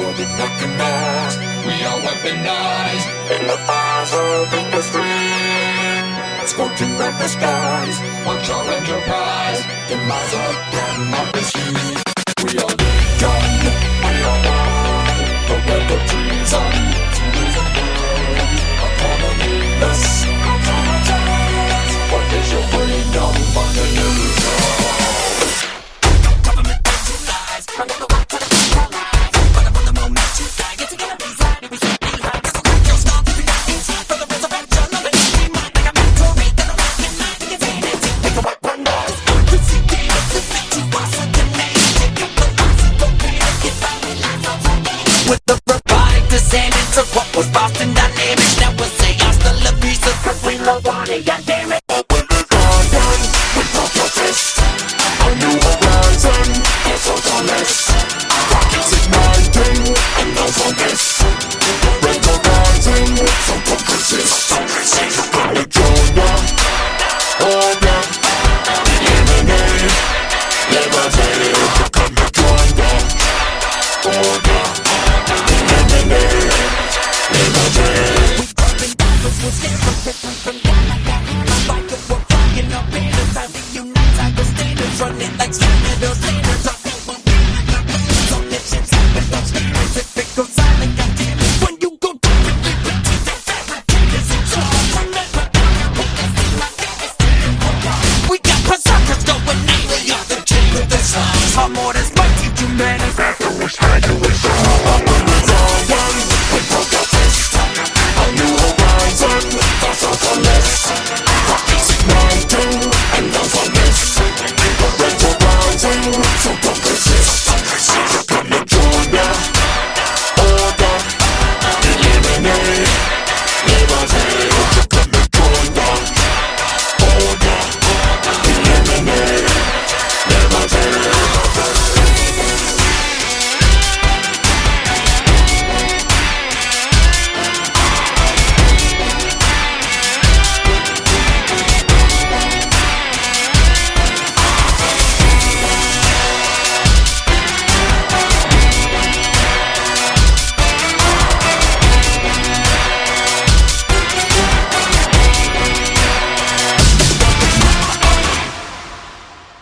feel the recognize. We are weaponized in the fires of industry. Scorching red the skies. Watch our enterprise. Demise of democracy. We are legion. We are one. The web of treason. Autonomyless. What is your freedom but illusion? Government lies. I never want to lies. But I want the moment to die. Get together, please hide. It was your behind. This will crack your skull. Keep it down inside for the resurrection of the human mind. Like a mentor, read the last midnight. You can take it. Take a white one now. This is the game of the fit to us with the name. Take your philosophy. Go pay to get found in life of the with the revive, descended to what was Boston Dynamics. Now we'll say hasta la vista. Cause we love on it, goddammit. Open the garden, we pump your fist. A new horizon, it's so dauntless. Rockets igniting, and no focus. Red horizon, so don't persist. Electronia, order, eliminate, liberated. Electronia, order, eliminate, liberated. We're scared from down like that. Like we're flying up in the time to unite. I go stand and run it like